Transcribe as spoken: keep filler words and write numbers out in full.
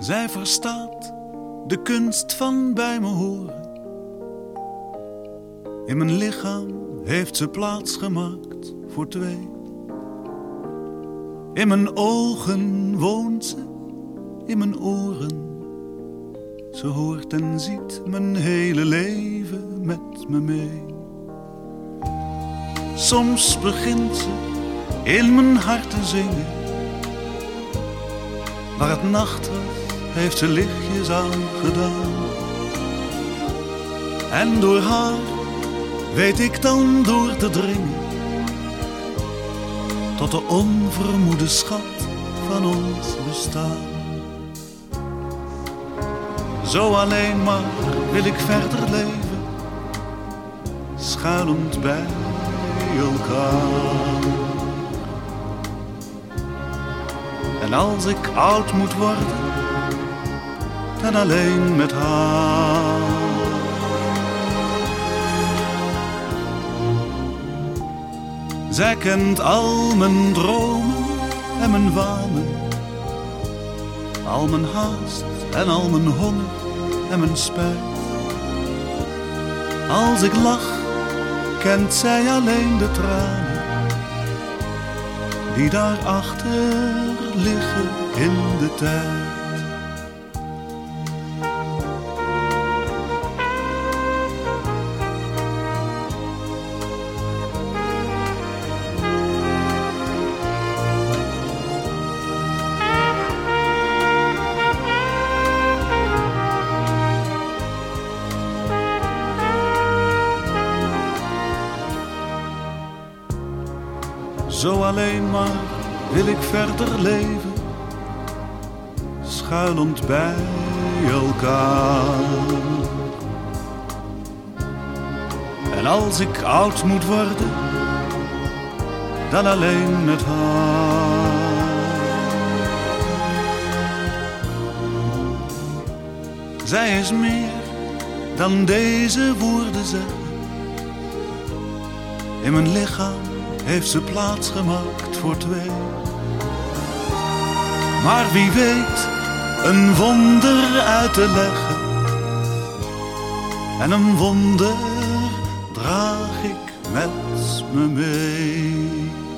Zij verstaat de kunst van bij me horen. In mijn lichaam heeft ze plaats gemaakt voor twee. In mijn ogen woont ze, in mijn oren. Ze hoort en ziet mijn hele leven met me mee. Soms begint ze in mijn hart te zingen. Waar het nacht was, heeft ze lichtjes aangedaan. En door haar weet ik dan door te dringen tot de onvermoede schat van ons bestaan. Zo alleen maar wil ik verder leven, schuilend bij elkaar. En als ik oud moet worden, dan alleen met haar. Zij kent al mijn dromen en mijn wanen, al mijn haast en al mijn honger en mijn spijt. Als ik lach, kent zij alleen de tranen die daarachter liggen in de tijd. Zo alleen maar wil ik verder leven, schuilend bij elkaar. En als ik oud moet worden, dan alleen met haar. Zij is meer dan deze woorden zeggen. In mijn lichaam heeft ze plaats gemaakt voor twee. Maar wie weet een wonder uit te leggen. En een wonder draag ik met me mee.